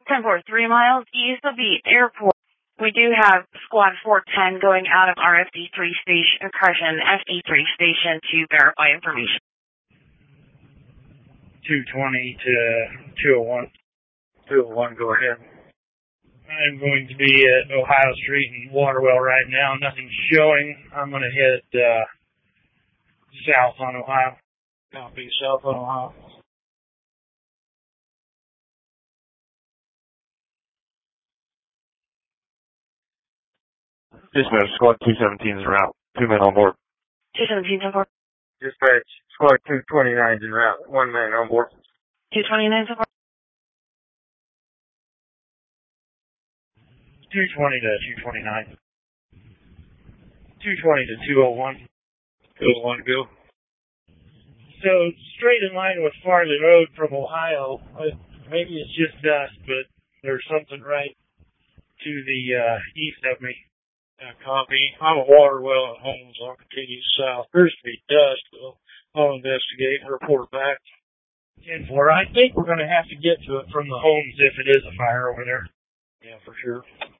10-4, 3 miles east of the airport. We do have Squad 410 going out of our FD3 station, FD3 station to verify information. 220 to 201. 201, go ahead. I'm going to be at Ohio Street and Waterwell right now. Nothing's showing. I'm going to head south on Ohio. Copy, south on Ohio. Dispatch, Squad 217 is en route. 2 men on board. 217, 10-4. Dispatch, Squad 229 is en route. 1 man on board. 229, 10-4. 220 to 229. 220 to 201. 201, go. So, straight in line with Farley Road from Ohio. Maybe it's just dust, but there's something right to the east of me. Copy. I'm at Waterwell at home, so I'll continue south. Appears to be dust, so I'll investigate and report back. 10-4. I think we're going to have to get to it from the homes if it is a fire over there. Yeah, for sure.